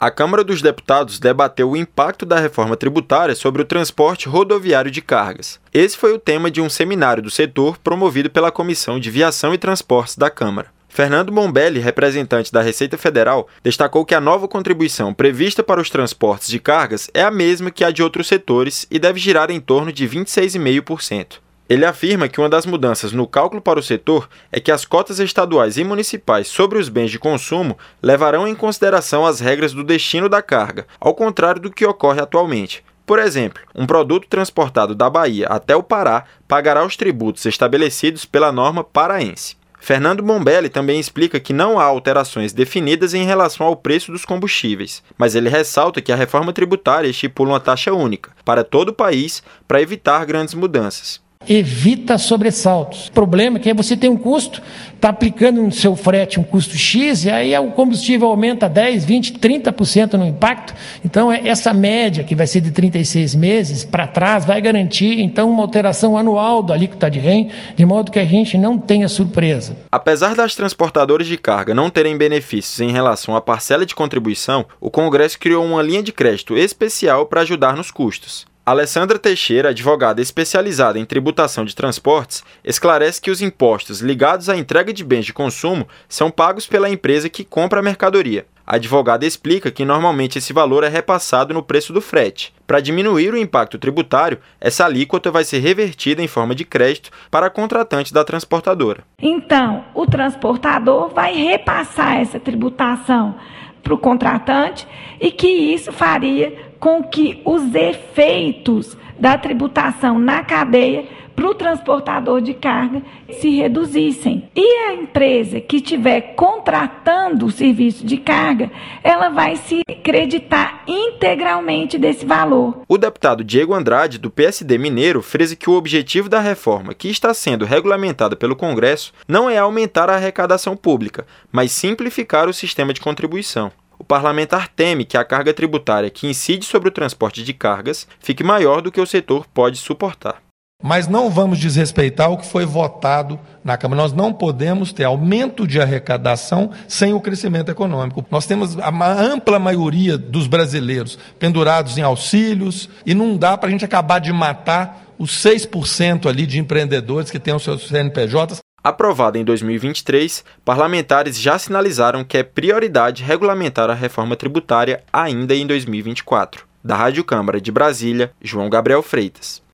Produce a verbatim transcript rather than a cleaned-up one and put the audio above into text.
A Câmara dos Deputados debateu o impacto da reforma tributária sobre o transporte rodoviário de cargas. Esse foi o tema de um seminário do setor promovido pela Comissão de Viação e Transportes da Câmara. Fernando Bombelli, representante da Receita Federal, destacou que a nova contribuição prevista para os transportes de cargas é a mesma que a de outros setores e deve girar em torno de vinte e seis vírgula cinco por cento. Ele afirma que uma das mudanças no cálculo para o setor é que as cotas estaduais e municipais sobre os bens de consumo levarão em consideração as regras do destino da carga, ao contrário do que ocorre atualmente. Por exemplo, um produto transportado da Bahia até o Pará pagará os tributos estabelecidos pela norma paraense. Fernando Bombelli também explica que não há alterações definidas em relação ao preço dos combustíveis, mas ele ressalta que a reforma tributária estipula uma taxa única para todo o país para evitar grandes mudanças. Evita sobressaltos. O problema é que aí você tem um custo, está aplicando no seu frete um custo X, e aí o combustível aumenta dez, vinte, trinta por cento no impacto. Então, essa média, que vai ser de trinta e seis meses para trás, vai garantir, então, uma alteração anual da alíquota de R E M, de modo que a gente não tenha surpresa. Apesar das transportadoras de carga não terem benefícios em relação à parcela de contribuição, o Congresso criou uma linha de crédito especial para ajudar nos custos. Alessandra Teixeira, advogada especializada em tributação de transportes, esclarece que os impostos ligados à entrega de bens de consumo são pagos pela empresa que compra a mercadoria. A advogada explica que normalmente esse valor é repassado no preço do frete. Para diminuir o impacto tributário, essa alíquota vai ser revertida em forma de crédito para a contratante da transportadora. Então, o transportador vai repassar essa tributação para o contratante e que isso faria com que os efeitos da tributação na cadeia para o transportador de carga se reduzissem. E a empresa que estiver contratando o serviço de carga, ela vai se creditar integralmente desse valor. O deputado Diego Andrade, do P S D mineiro, frisa que o objetivo da reforma, que está sendo regulamentada pelo Congresso, não é aumentar a arrecadação pública, mas simplificar o sistema de contribuição. O parlamentar teme que a carga tributária que incide sobre o transporte de cargas fique maior do que o setor pode suportar. Mas não vamos desrespeitar o que foi votado na Câmara. Nós não podemos ter aumento de arrecadação sem o crescimento econômico. Nós temos a ampla maioria dos brasileiros pendurados em auxílios e não dá para a gente acabar de matar os seis por cento ali de empreendedores que têm os seus C N P Js. Aprovada em dois mil e vinte e três, parlamentares já sinalizaram que é prioridade regulamentar a reforma tributária ainda em dois mil e vinte e quatro. Da Rádio Câmara de Brasília, João Gabriel Freitas.